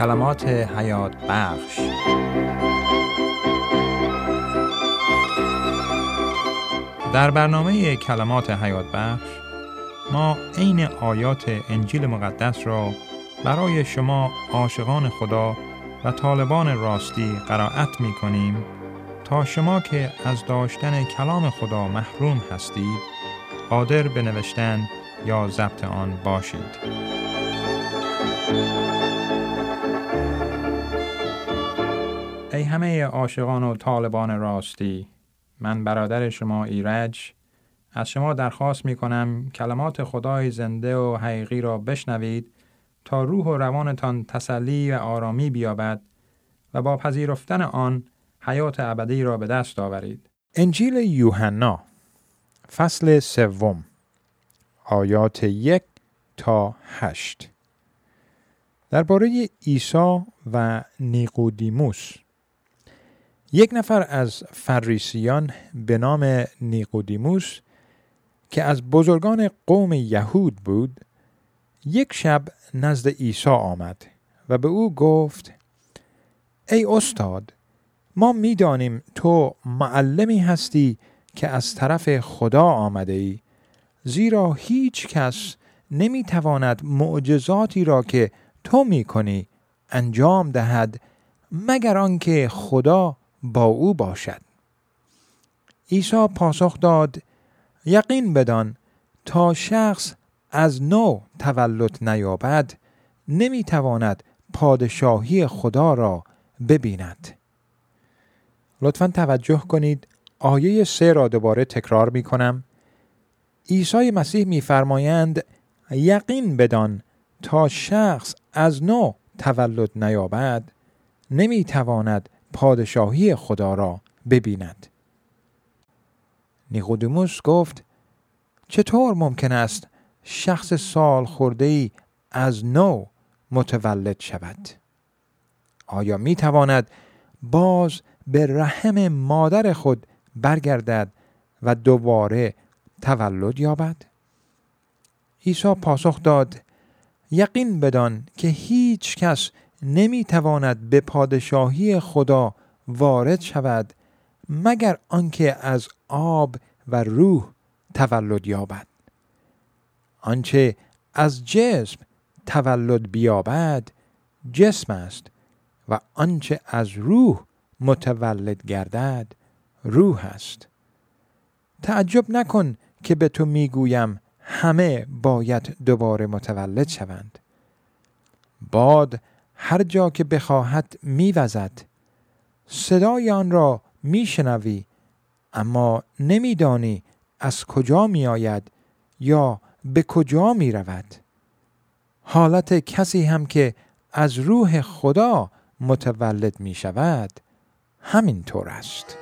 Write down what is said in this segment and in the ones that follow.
کلمات حیات بخش. در برنامه کلمات حیات بخش ما عین آیات انجیل مقدس را برای شما عاشقان خدا و طالبان راستی قرائت می کنیم تا شما که از داشتن کلام خدا محروم هستید قادر به نوشتن یا ضبط آن باشید. ای همه عاشقان و طالبان راستی، من برادر شما ایرج از شما درخواست می کنم کلمات خدای زنده و حقیقی را بشنوید تا روح و روانتان تسلی و آرامی بیابد و با پذیرفتن آن حیات ابدی را به دست آورید. انجیل یوحنا فصل 3 آیات 1 تا 8. درباره عیسی و نیقودیموس. یک نفر از فریسیان به نام نیقودیموس که از بزرگان قوم یهود بود، یک شب نزد عیسی آمد و به او گفت: ای استاد، ما می‌دانیم تو معلمی هستی که از طرف خدا آمده ای، زیرا هیچ کس نمی‌تواند معجزاتی را که تو می‌کنی انجام دهد مگر آنکه خدا با او باشد. عیسی پاسخ داد: یقین بدان تا شخص از نو تولد نیابد نمیتواند پادشاهی خدا را ببیند. لطفاً توجه کنید، آیه 3 را دوباره تکرار می کنم. عیسی مسیح میفرمایند یقین بدان تا شخص از نو تولد نیابد نمیتواند پادشاهی خدا را ببیند. نیقودیموس گفت: چطور ممکن است شخص سال خورده‌ای از نو متولد شود؟ آیا میتواند باز به رحم مادر خود برگردد و دوباره تولد یابد؟ عیسی پاسخ داد: یقین بدان که هیچ کس نمیتواند به پادشاهی خدا وارد شود مگر آنکه از آب و روح تولد یابد. آنچه از جسم تولد بیابد جسم است و آنچه از روح متولد گردد روح است. تعجب نکن که به تو میگویم همه باید دوباره متولد شوند. باد هر جا که بخواهد میوزد، صدای آن را میشنوی اما نمیدانی از کجا میآید یا به کجا میرود. حالت کسی هم که از روح خدا متولد میشود همین طور است.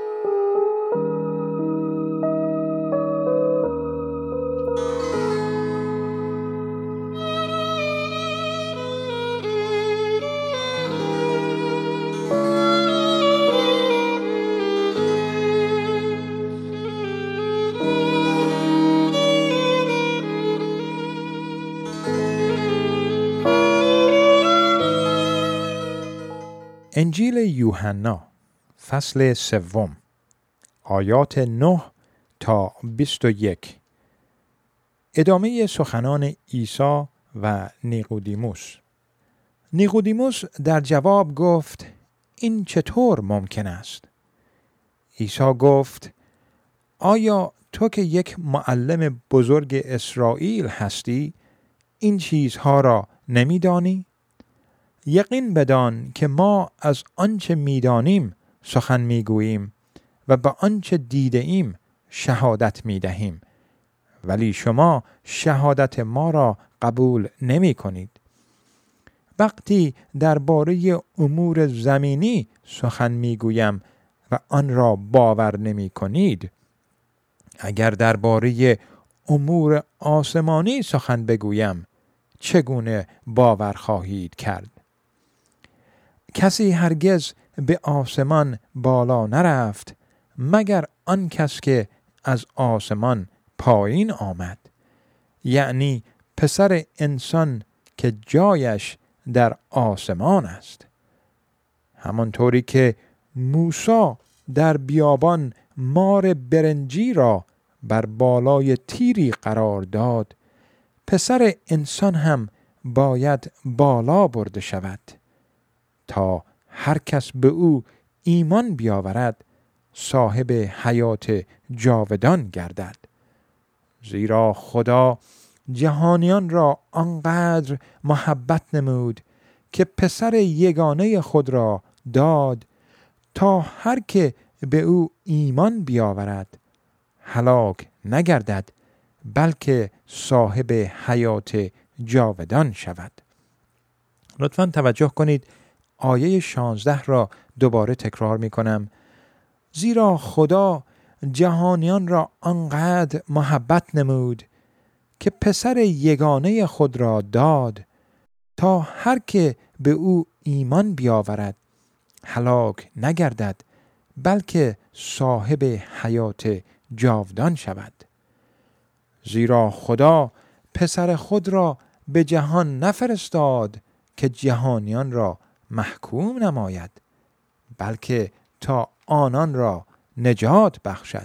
انجیل یوحنا فصل 3 آیات 9 تا 21. ادامه سخنان عیسی و نیقودیموس. نیقودیموس در جواب گفت: این چطور ممکن است؟ عیسی گفت: آیا تو که یک معلم بزرگ اسرائیل هستی این چیزها را نمیدانی؟ یقین بدان که ما از آنچه میدانیم سخن میگوییم و به آنچه دیده ایم شهادت میدهیم، ولی شما شهادت ما را قبول نمی کنید. وقتی درباره امور زمینی سخن میگویم و آن را باور نمی کنید، اگر درباره امور آسمانی سخن بگویم چگونه باور خواهید کرد؟ کسی هرگز به آسمان بالا نرفت مگر آن کس که از آسمان پایین آمد، یعنی پسر انسان که جایش در آسمان است. همانطوری که موسی در بیابان مار برنجی را بر بالای تیری قرار داد، پسر انسان هم باید بالا برده شود تا هر کس به او ایمان بیاورد صاحب حیات جاودان گردد. زیرا خدا جهانیان را آنقدر محبت نمود که پسر یگانه خود را داد تا هر که به او ایمان بیاورد هلاک نگردد بلکه صاحب حیات جاودان شود. لطفاً توجه کنید، آیه 16 را دوباره تکرار می کنم. زیرا خدا جهانیان را آنقدر محبت نمود که پسر یگانه خود را داد تا هر که به او ایمان بیاورد هلاک نگردد بلکه صاحب حیات جاودان شود. زیرا خدا پسر خود را به جهان نفرستاد که جهانیان را محکوم نماید، بلکه تا آنان را نجات بخشد.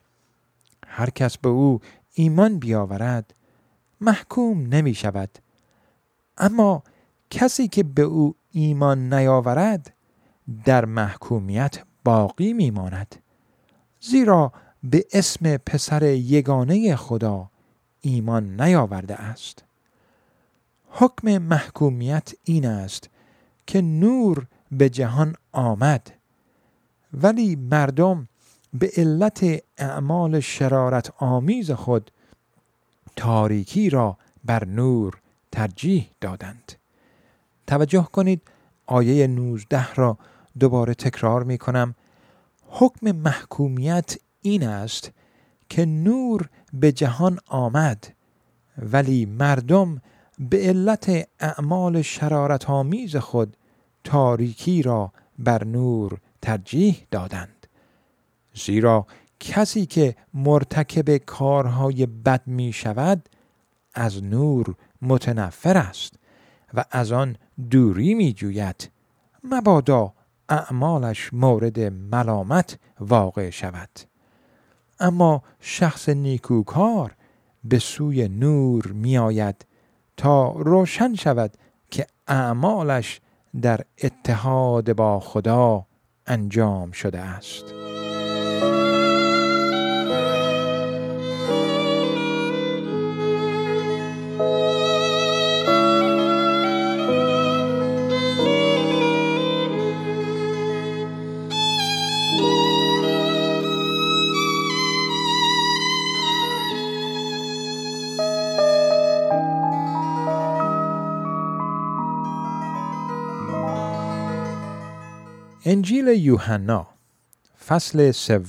هر کس به او ایمان بیاورد محکوم نمی شود، اما کسی که به او ایمان نیاورد در محکومیت باقی می ماند، زیرا به اسم پسر یگانه خدا ایمان نیاورده است. حکم محکومیت این است که نور به جهان آمد، ولی مردم به علت اعمال شرارت آمیز خود تاریکی را بر نور ترجیح دادند. توجه کنید، آیه 19 را دوباره تکرار می کنم. حکم محکومیت این است که نور به جهان آمد، ولی مردم به علت اعمال شرارت آمیز خود تاریکی را بر نور ترجیح دادند. زیرا کسی که مرتکب کارهای بد می شود از نور متنفر است و از آن دوری می جوید، مبادا اعمالش مورد ملامت واقع شود. اما شخص نیکوکار به سوی نور می آید تا روشن شود که اعمالش در اتحاد با خدا انجام شده است. انجیل یوحنا فصل 3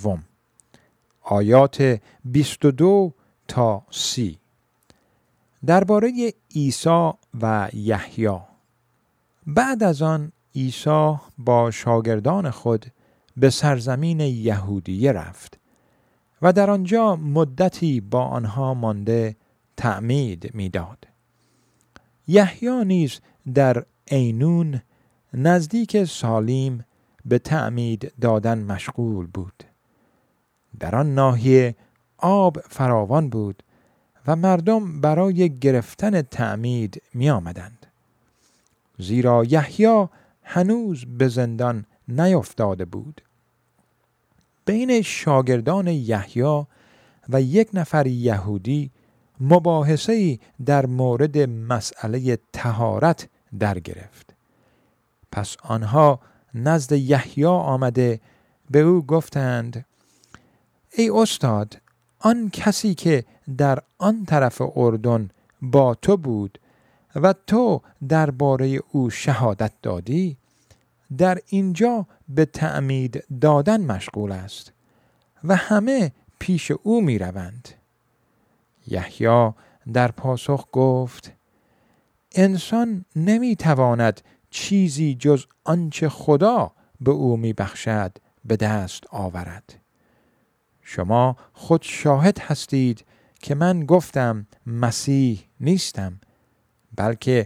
آیات 22 تا 30 درباره عیسی و یحیی. بعد از آن عیسی با شاگردان خود به سرزمین یهودیه رفت و در آنجا مدتی با آنها مانده تعمید می‌داد. یحیی نیز در عینون نزدیک سالیم به تعمید دادن مشغول بود. در آن ناحیه آب فراوان بود و مردم برای گرفتن تعمید می آمدند. زیرا یحیی هنوز به زندان نیفتاده بود. بین شاگردان یحیی و یک نفر یهودی مباحثه‌ای در مورد مسئله طهارت در گرفت. پس آنها نزد یحیی آمده به او گفتند: ای استاد، آن کسی که در آن طرف اردن با تو بود و تو درباره او شهادت دادی، در اینجا به تعمید دادن مشغول است و همه پیش او می روند. یحیی در پاسخ گفت: انسان نمی تواند چیزی جز آنچه خدا به او می بخشد به دست آورد. شما خود شاهد هستید که من گفتم مسیح نیستم، بلکه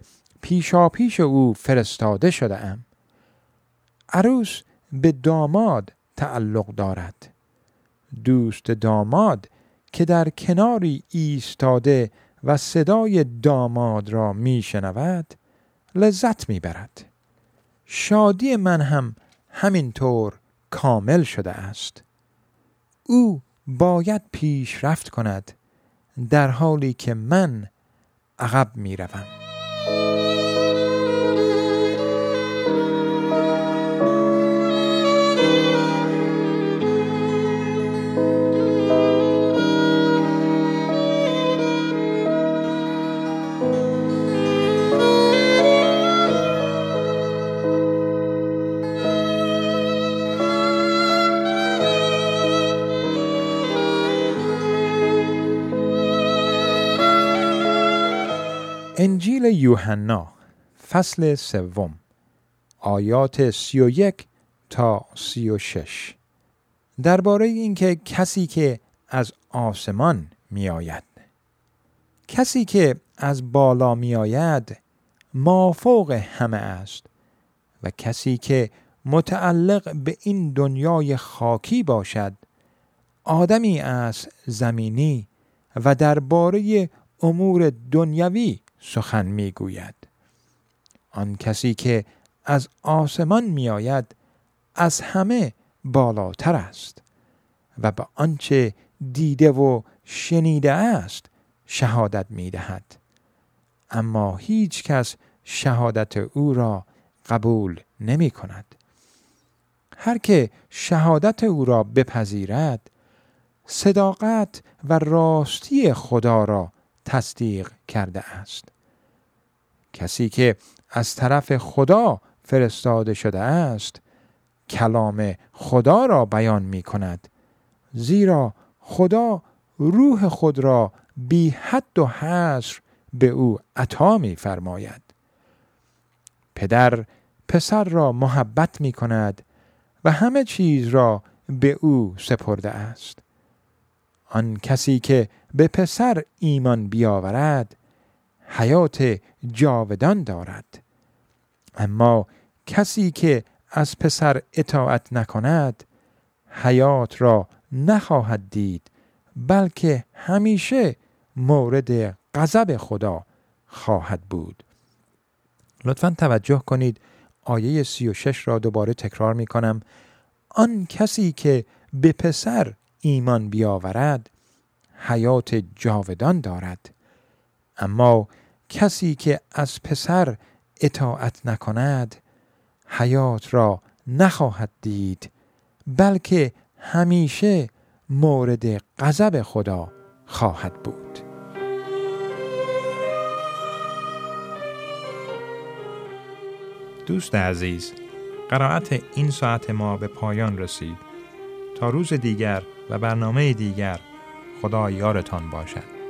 پیشاپیش او فرستاده شده ام. عروس به داماد تعلق دارد. دوست داماد که در کناری ایستاده و صدای داماد را میشنود لذت میبرد. شادی من هم همینطور کامل شده است. او باید پیشرفت کند در حالی که من عقب میروم. انجیل یوحنا فصل 3 آیات 31 تا 36 درباره اینکه کسی که از آسمان می آید. کسی که از بالا می آید مافوق همه است و کسی که متعلق به این دنیای خاکی باشد آدمی است زمینی و درباره امور دنیوی سخن می گوید. آن کسی که از آسمان می آید از همه بالاتر است و به آنچه دیده و شنیده است شهادت می دهد. اما هیچ کس شهادت او را قبول نمی کند. هر که شهادت او را بپذیرد صداقت و راستی خدا را تصدیق کرده است. کسی که از طرف خدا فرستاده شده است کلام خدا را بیان می کند، زیرا خدا روح خود را بی حد و حصر به او عطا می فرماید. پدر پسر را محبت می کند و همه چیز را به او سپرده است. آن کسی که به پسر ایمان بیاورد حیات جاودان دارد. اما کسی که از پسر اطاعت نکند حیات را نخواهد دید، بلکه همیشه مورد غضب خدا خواهد بود. لطفاً توجه کنید، آیه 36 را دوباره تکرار می کنم. آن کسی که به پسر ایمان بیاورد حیات جاودان دارد، اما کسی که از پسر اطاعت نکند حیات را نخواهد دید، بلکه همیشه مورد غضب خدا خواهد بود. دوست عزیز، قرائت این ساعت ما به پایان رسید. تا روز دیگر و برنامه دیگر، خدا یارتان باشد.